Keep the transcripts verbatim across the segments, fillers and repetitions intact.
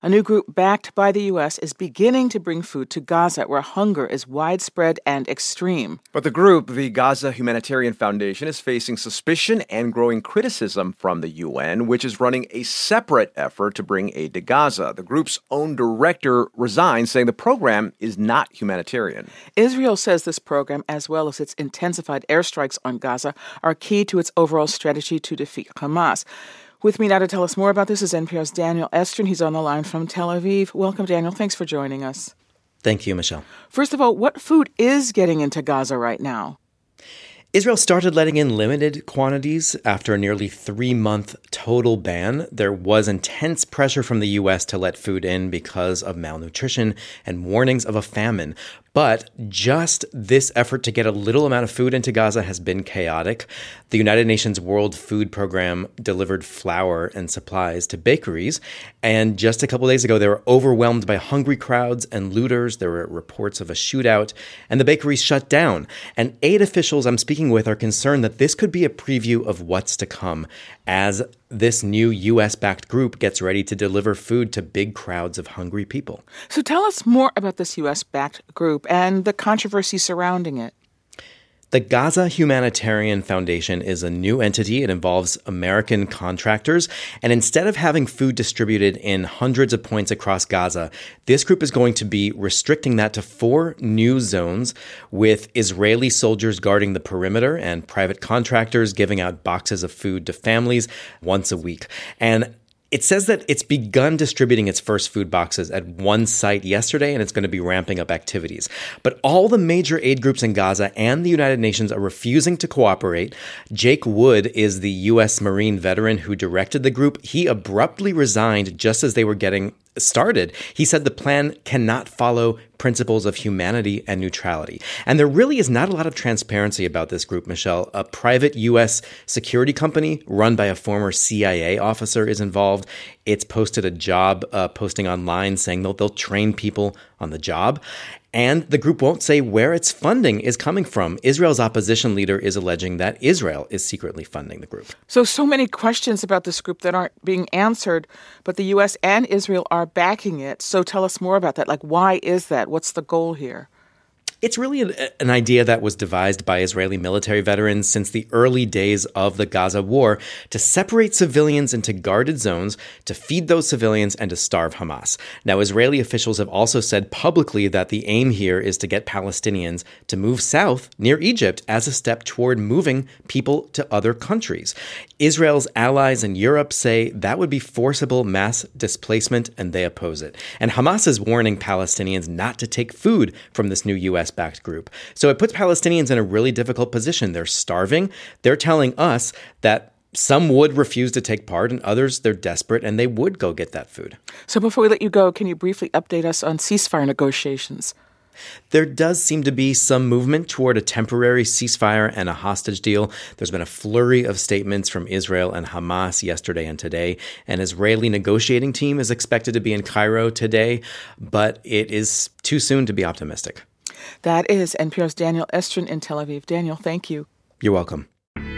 A new group backed by the U S is beginning to bring food to Gaza, where hunger is widespread and extreme. But the group, the Gaza Humanitarian Foundation, is facing suspicion and growing criticism from the U N, which is running a separate effort to bring aid to Gaza. The group's own director resigned, saying the program is not humanitarian. Israel says this program, as well as its intensified airstrikes on Gaza, are key to its overall strategy to defeat Hamas. With me now to tell us more about this is N P R's Daniel Estrin. He's on the line from Tel Aviv. Welcome, Daniel. Thanks for joining us. Thank you, Michelle. First of all, what food is getting into Gaza right now? Israel started letting in limited quantities after a nearly three-month total ban. There was intense pressure from the U S to let food in because of malnutrition and warnings of a famine. But just this effort to get a little amount of food into Gaza has been chaotic. The United Nations World Food Program delivered flour and supplies to bakeries. And just a couple days ago, they were overwhelmed by hungry crowds and looters. There were reports of a shootout, and the bakeries shut down. And aid officials I'm speaking with are concerned that this could be a preview of what's to come as this new U S-backed group gets ready to deliver food to big crowds of hungry people. So tell us more about this U S-backed group and the controversy surrounding it. The Gaza Humanitarian Foundation is a new entity. It involves American contractors. And instead of having food distributed in hundreds of points across Gaza, this group is going to be restricting that to four new zones with Israeli soldiers guarding the perimeter and private contractors giving out boxes of food to families once a week. And it says that it's begun distributing its first food boxes at one site yesterday, and it's going to be ramping up activities. But all the major aid groups in Gaza and the United Nations are refusing to cooperate. Jake Wood is the U S Marine veteran who directed the group. He abruptly resigned just as they were getting started. He said the plan cannot follow principles of humanity and neutrality. And there really is not a lot of transparency about this group, Michelle. A private U S security company run by a former C I A officer is involved. It's posted a job uh, posting online saying they'll, they'll train people on the job. And the group won't say where its funding is coming from. Israel's opposition leader is alleging that Israel is secretly funding the group. So, so many questions about this group that aren't being answered, but the U S and Israel are backing it. So tell us more about that. Like, why is that? What's the goal here? It's really an, an idea that was devised by Israeli military veterans since the early days of the Gaza war to separate civilians into guarded zones, to feed those civilians, and to starve Hamas. Now, Israeli officials have also said publicly that the aim here is to get Palestinians to move south near Egypt as a step toward moving people to other countries. Israel's allies in Europe say that would be forcible mass displacement, and they oppose it. And Hamas is warning Palestinians not to take food from this new U S-backed group. So it puts Palestinians in a really difficult position. They're starving. They're telling us that some would refuse to take part, and others, they're desperate, and they would go get that food. So before we let you go, can you briefly update us on ceasefire negotiations? There does seem to be some movement toward a temporary ceasefire and a hostage deal. There's been a flurry of statements from Israel and Hamas yesterday and today. An Israeli negotiating team is expected to be in Cairo today, but it is too soon to be optimistic. That is N P R's Daniel Estrin in Tel Aviv. Daniel, thank you. You're welcome.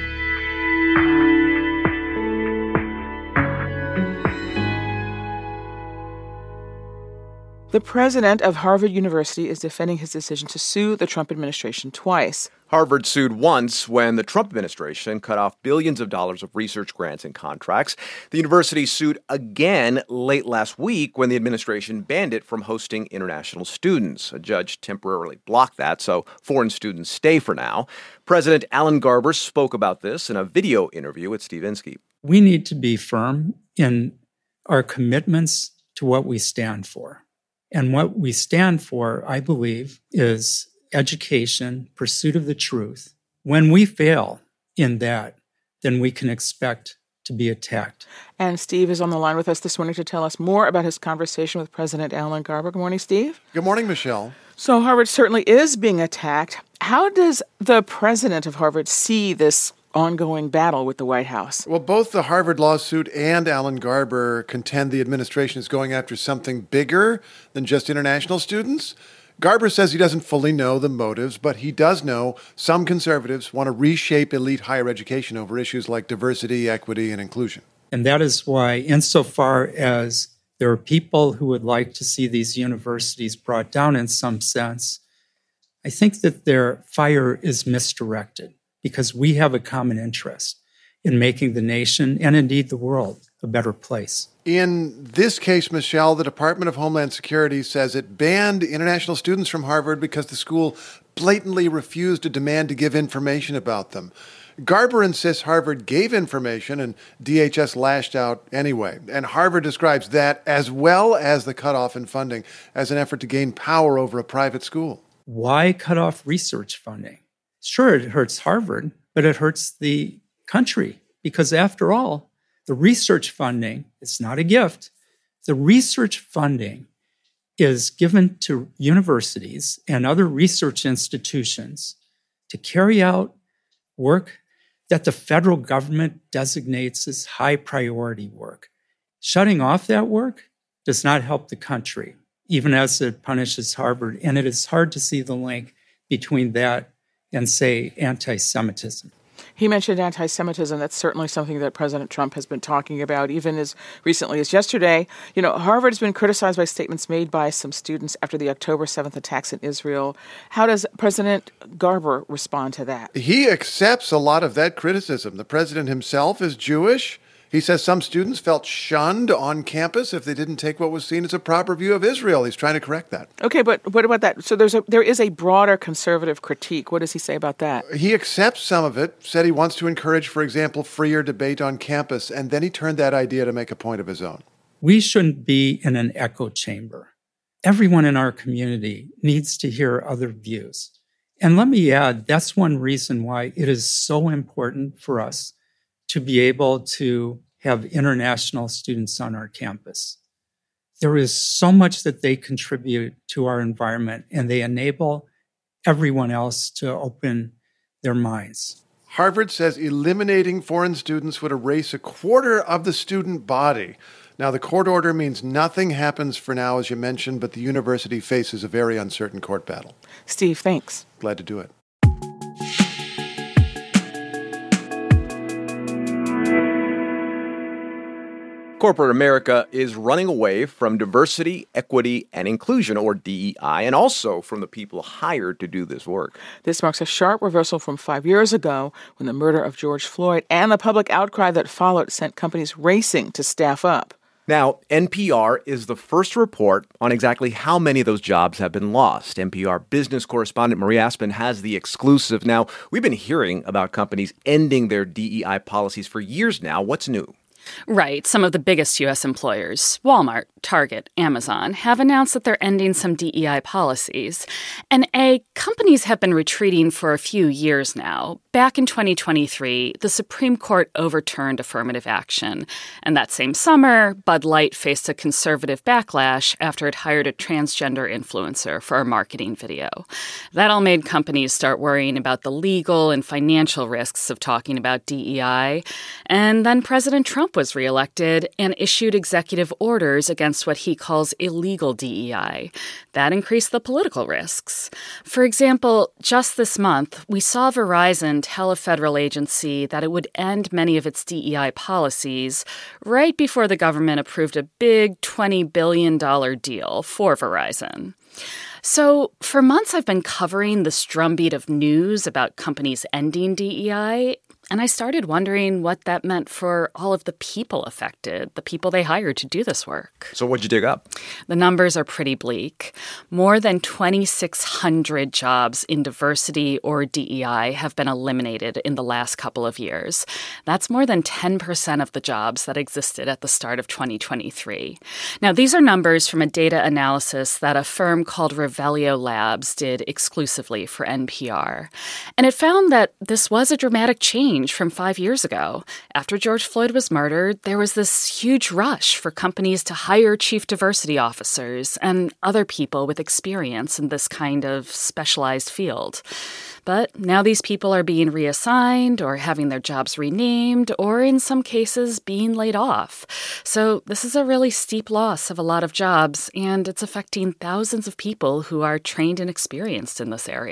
The president of Harvard University is defending his decision to sue the Trump administration twice. Harvard sued once when the Trump administration cut off billions of dollars of research grants and contracts. The university sued again late last week when the administration banned it from hosting international students. A judge temporarily blocked that, so foreign students stay for now. President Alan Garber spoke about this in a video interview with Steve Inskeep. We need to be firm in our commitments to what we stand for. And what we stand for, I believe, is education, pursuit of the truth. When we fail in that, then we can expect to be attacked. And Steve is on the line with us this morning to tell us more about his conversation with President Alan Garber. Good morning, Steve. Good morning, Michelle. So Harvard certainly is being attacked. How does the president of Harvard see this ongoing battle with the White House? Well, both the Harvard lawsuit and Alan Garber contend the administration is going after something bigger than just international students. Garber says he doesn't fully know the motives, but he does know some conservatives want to reshape elite higher education over issues like diversity, equity, and inclusion. And that is why, insofar as There are people who would like to see these universities brought down in some sense. I think that their fire is misdirected because we have a common interest in making the nation and indeed the world a better place. In this case, Michelle, the Department of Homeland Security says it banned international students from Harvard because the school blatantly refused a demand to give information about them. Garber insists Harvard gave information and D H S lashed out anyway. And Harvard describes that, as well as the cutoff in funding, as an effort to gain power over a private school. Why cut off research funding? Sure, it hurts Harvard, but it hurts the country because, after all, the research funding is not a gift. The research funding is given to universities and other research institutions to carry out work that the federal government designates as high priority work. Shutting off that work does not help the country, even as it punishes Harvard. And it is hard to see the link between that and, say, anti-Semitism. He mentioned anti-Semitism. That's certainly something that President Trump has been talking about, even as recently as yesterday. You know, Harvard has been criticized by statements made by some students after the October seventh attacks in Israel. How does President Garber respond to that? He accepts a lot of that criticism. The president himself is Jewish. He says some students felt shunned on campus if they didn't take what was seen as a proper view of Israel. He's trying to correct that. Okay, but what about that? So there's a, there is a broader conservative critique. What does he say about that? He accepts some of it, said he wants to encourage, for example, freer debate on campus, and then he turned that idea to make a point of his own. We shouldn't be in an echo chamber. Everyone in our community needs to hear other views. And let me add, that's one reason why it is so important for us to be able to have international students on our campus. There is so much that they contribute to our environment, and they enable everyone else to open their minds. Harvard says eliminating foreign students would erase a quarter of the student body. Now, the court order means nothing happens for now, as you mentioned, but the university faces a very uncertain court battle. Steve, thanks. Glad to do it. Corporate America is running away from diversity, equity, and inclusion, or D E I, and also from the people hired to do this work. This marks a sharp reversal from five years ago when the murder of George Floyd and the public outcry that followed sent companies racing to staff up. Now, N P R is the first to report on exactly how many of those jobs have been lost. N P R business correspondent Marie Aspen has the exclusive. Now, we've been hearing about companies ending their D E I policies for years now. What's new? Right. Some of the biggest U S employers, Walmart, Target, Amazon, have announced that they're ending some D E I policies. And A, companies have been retreating for a few years now. Back in twenty twenty-three, the Supreme Court overturned affirmative action. And that same summer, Bud Light faced a conservative backlash after it hired a transgender influencer for a marketing video. That all made companies start worrying about the legal and financial risks of talking about D E I. And then President Trump was reelected and issued executive orders against what he calls illegal D E I. That increased the political risks. For example, just this month, we saw Verizon tell a federal agency that it would end many of its D E I policies right before the government approved a big twenty billion dollars deal for Verizon. So for months, I've been covering this drumbeat of news about companies ending D E I, and I started wondering what that meant for all of the people affected, the people they hired to do this work. So what'd you dig up? The numbers are pretty bleak. More than twenty-six hundred jobs in diversity or D E I have been eliminated in the last couple of years. That's more than ten percent of the jobs that existed at the start of twenty twenty-three. Now, these are numbers from a data analysis that a firm called Revelio Labs did exclusively for N P R. And it found that this was a dramatic change from five years ago. After George Floyd was murdered, there was this huge rush for companies to hire chief diversity officers and other people with experience in this kind of specialized field. But now these people are being reassigned or having their jobs renamed or, in some cases, being laid off. So this is a really steep loss of a lot of jobs, and it's affecting thousands of people who are trained and experienced in this area.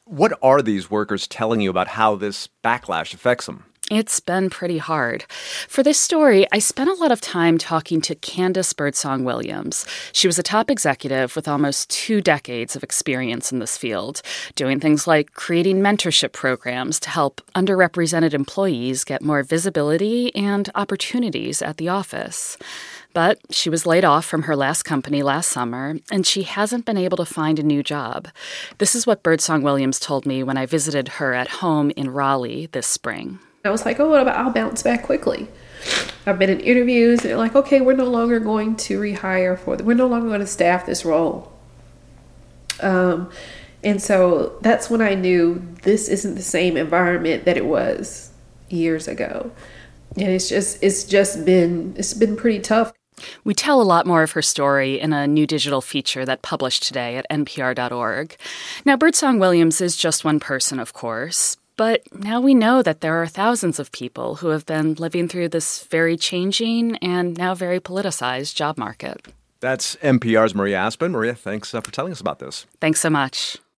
What are these workers telling you about how this backlash affects them? It's been pretty hard. For this story, I spent a lot of time talking to Candace Birdsong Williams. She was a top executive with almost two decades of experience in this field, doing things like creating mentorship programs to help underrepresented employees get more visibility and opportunities at the office. But she was laid off from her last company last summer, and she hasn't been able to find a new job. This is what Birdsong Williams told me when I visited her at home in Raleigh this spring. I was like, oh, well, I'll bounce back quickly. I've been in interviews, and they're like, okay, we're no longer going to rehire for, the, we're no longer going to staff this role. Um, and so that's when I knew this isn't the same environment that it was years ago. And it's just, it's just been, it's been pretty tough. We tell a lot more of her story in a new digital feature that published today at N P R dot org. Now, Birdsong Williams is just one person, of course, but now we know that there are thousands of people who have been living through this very changing and now very politicized job market. That's N P R's Maria Aspen. Maria, thanks uh, for telling us about this. Thanks so much.